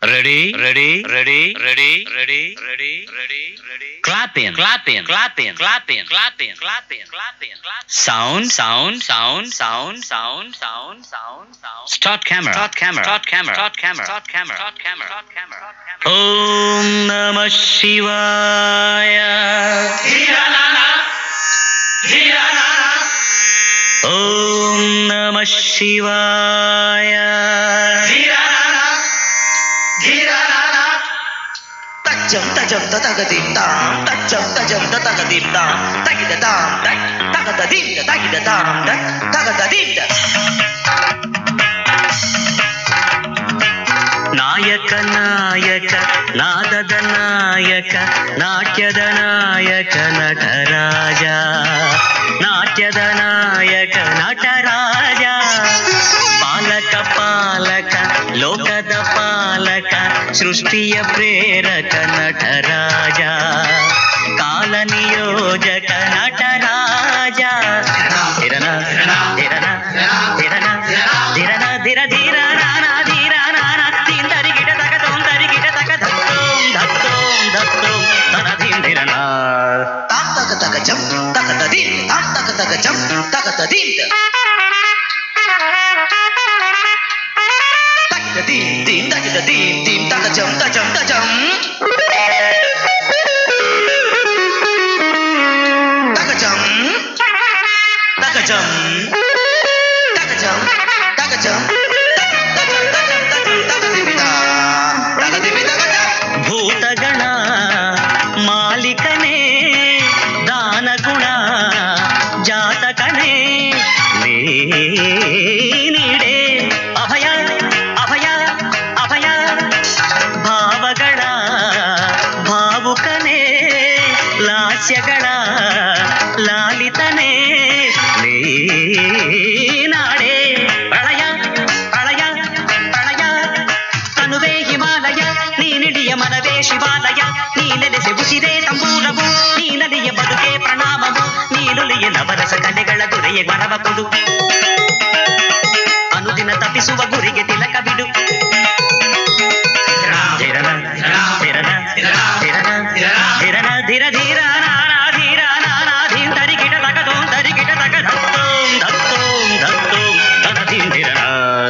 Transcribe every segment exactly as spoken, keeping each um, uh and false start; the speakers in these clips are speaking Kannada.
ready, ready, ready, ready, ready, ready, ready, ready. Clap in, clap in, clap in, clap in, clap in, clap in, clap in, clap. Sound, sound, sound, sound, sound, sound, sound, sound. Start camera, start camera, start camera, start camera, start camera, start camera, start camera. Om Namah Shivaya. Dhiranana, Dhiranana. Om Namah Shivaya. Dhiranana, Dhiranana. Tajam tajam tatagadim tam, tajam tajam tatagadim tam, tagida tam, tag tagadim, tagida tam, tag tagadim. ನಾಯಕ ನಾಯಕ ನಾದದ ನಾಯಕ ನಾಟ್ಯದ ನಾಯಕ ನಟರಾಜ ನಾಟ್ಯದ ನಾಯಕ ನಟರಾಜ ಪಾಲಕ ಪಾಲಕ ಲೋಕದ ಪಾಲಕ ಸೃಷ್ಟಿಯ ಪ್ರೇರಕ ನಟರಾಜ ಕಾಲ ನಿಯೋಜಕ ನಟರಾಜ ಧಿರನ ಧಿರನ ಧಿರನ ಧಿರನ ಧಿರ ಧೀರ ನಾನಾ ಧೀರ ನಾನ ಧೀಂದರಿ ಗಿಡ ತಗ ತೋಂದರಿ ಗಿಡ ತಗ ಧತ್ತೋಂ ಧತ್ತೋಂ ಧತ್ತೋಂ ತನ ಧೀಂದಿರನ ತಾಂ ತಗ ತಗ ಜಂ ತಗ ತದೀಂ ತಾಂ ತಗ ತಗ ಜಂ ತಗ ತದೀಂ ತಗಿದ ದೀಂ ದೀಂ ತಗಿದ ದೀಂ ದೀಂ ತಗ ಜಂ ತಜಂ ತಜಂ ತಗ ಜಂ ತಗ ಜಂ ತಗ ಜಂ ತಗ ಜಂ ಭೂತಗಣ ಮಾಲಿಕನೇ ದಾನಗುಣ ಜಾತಕನೇ ನೀಡೆ ಅಭಯ ಅಭಯ ಅಭಯ ಭಾವಗಳ ಭಾವುಕನೇ ಲಾಸ್ಯಗಳ ಲಾಲಿತನೇ ನಾಡೆ ಪ್ರಳಯ ಪ್ರಳಯ ಪ್ರಳಯ ತನುವೇ ಹಿಮಾಲಯ ನೀನಿಡಿಯ ಮನವೇ ಶಿವಾಲಯ ನೀನೆಲೆಸೆ ಉಸಿರೇ ತಂಬೂರವು ನೀನಲಿಯ ಬದುಕೆ ಪ್ರಣಾಮವು ನೀನುಲಿಯ ನವರಸ ಕಲೆಗಳ ದೊರೆಯ ಮರವ ಕೊಡು ಅನುದಿನ ತಪ್ಪಿಸುವ ಗುರಿಗೆ ತಿಲಕ ಬಿಡು ಧಿರನ ಧಿರನ ಧಿರನ ಧಿರನ ಧಿರ ಧೀರ ನಾನಾ ಧೀರ ನಾನಾ ಧೀಂ ತರಿ ಗಿಡ ತಗದೋಂ ತರಿ ಗಿಡ ತಗ ಧತ್ತೋಂ ಧತ್ತೋಂ ಧತ್ತೋಂ ತನ ಧೀಂ ಧಿರನ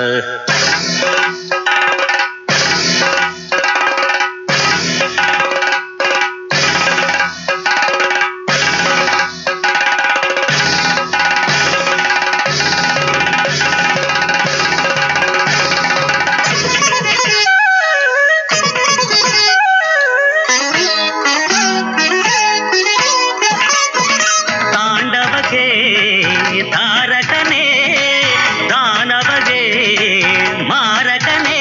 ತಾಂಡವಗೆ ತಾರಕನೇ ದಾನವಗೆ ಮಾರಕನೇ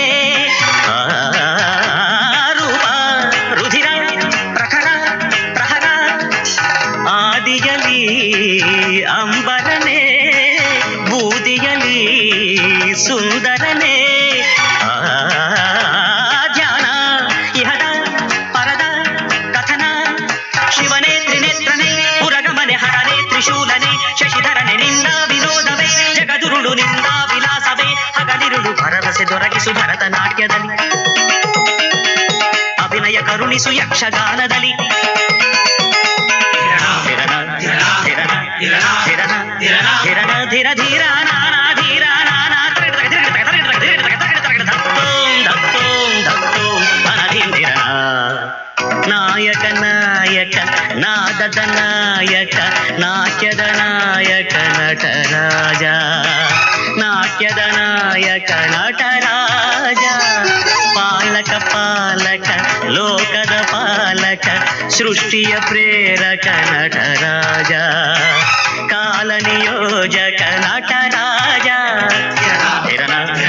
ರೂಪ ರುಧಿರ ಪ್ರಖರ ಪ್ರಹರ ಆದಿಯಲಿ ಅಂಬರನೇ ಬೂದಿಯಲಿ ಸುಂದರನೇ ಧ್ಯಾನ ಇಹದ ಪರದ ಕಥನ ಶಿವನೇ ತ್ರಿನೇತ್ರನೇ ಪುರಗಮನೆ ಹರನೇ ತ್ರಿಶೂಲನೇ ಶಶಿಧರನೆ ನಿಂದ ವಿನೋದವೇ ಜಗದುರುಳು ನಿಂದ ವಿಲಾಸವೇ ಹಗಲಿರುಳು ಭರವಸೆ ದೊರಕಿಸು ಭರತನಾಟ್ಯದಲ್ಲಿ ಅಭಿನಯ ಕರುಣಿಸು ಯಕ್ಷಗಾನದಲ್ಲಿ ಧಿರನ ಧಿರನ ಧಿರನ ಧಿರನ ಧಿರ ಧೀರ ನಾನಾ ಧೀರ ನಾನಾ ಧತ್ತೋಂ ಧತ್ತೋಂ ಧತ್ತೋಂ ಅನಧೀಂದಿರನ ನಾಯಕ ನಾಯಕ ನಾದದ ನಾಯಕ ನಾಟ್ಯದ ನಾಯಕ ನಟರಾಜ ನಾಟ್ಯದ ನಾಯಕ ನಟರಾಜ ಪಾಲಕ ಪಾಲಕ ಲೋಕದ ಪಾಲಕ ಸೃಷ್ಟಿಯ ಪ್ರೇರಕ ನಟರಾಜ ಕಾಲ ನಿಯೋಜಕ ನಟರಾಜ ಧಿರನ